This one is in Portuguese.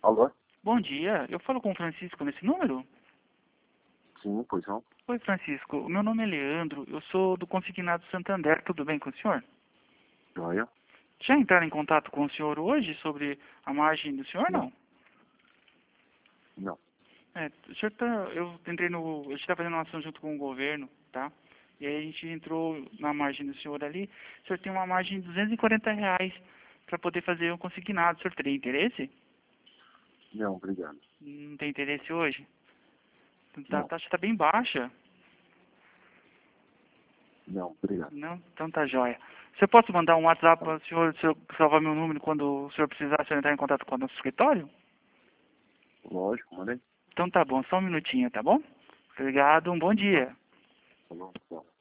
Alô? Bom dia, eu falo com o Francisco nesse número? Sim, pois não. Oi, Francisco, o meu nome é Leandro, eu sou do Consignado Santander, tudo bem com o senhor? Joia? Já entraram em contato com o senhor hoje sobre a margem do senhor, Não, não? não. O senhor a gente está fazendo uma ação junto com o governo, tá? E aí a gente entrou na margem do senhor ali, o senhor tem uma margem de R$ 240 para poder fazer um consignado, o senhor teria interesse? Não, obrigado. Não tem interesse hoje? A Não, taxa está bem baixa. não, obrigado. Não? Então tá jóia. Você pode mandar um WhatsApp Tá para bom. o senhor, se eu salvar meu número quando o senhor precisar, se eu entrar em contato com o nosso escritório? Lógico, mandei. Então tá bom, só um minutinho, tá bom? Obrigado, um bom Tá, dia. tá bom.